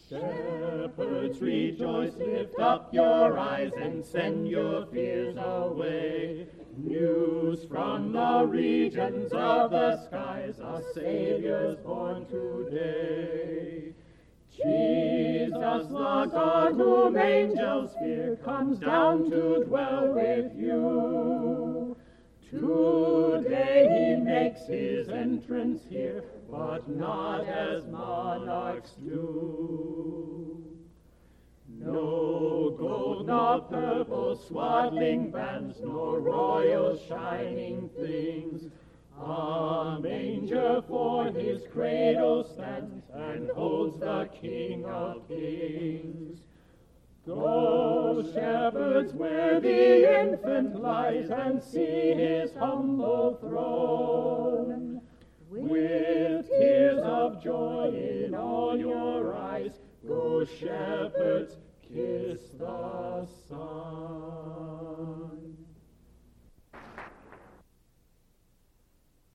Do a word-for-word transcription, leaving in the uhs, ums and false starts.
Shepherds, rejoice, lift up your eyes and send your fears away. News from the regions of the skies, a Saviour's born today. Jesus, the God whom angels fear, comes down to dwell with you. Today he makes his entrance here, but not as monarchs do. No gold, nor purple swaddling bands, nor royal shining things. A manger for his cradle stands, and holds the King of Kings. Go, shepherds, where the infant lies, and see his humble throne. With tears of joy in all your eyes, go, shepherds, kiss the Son.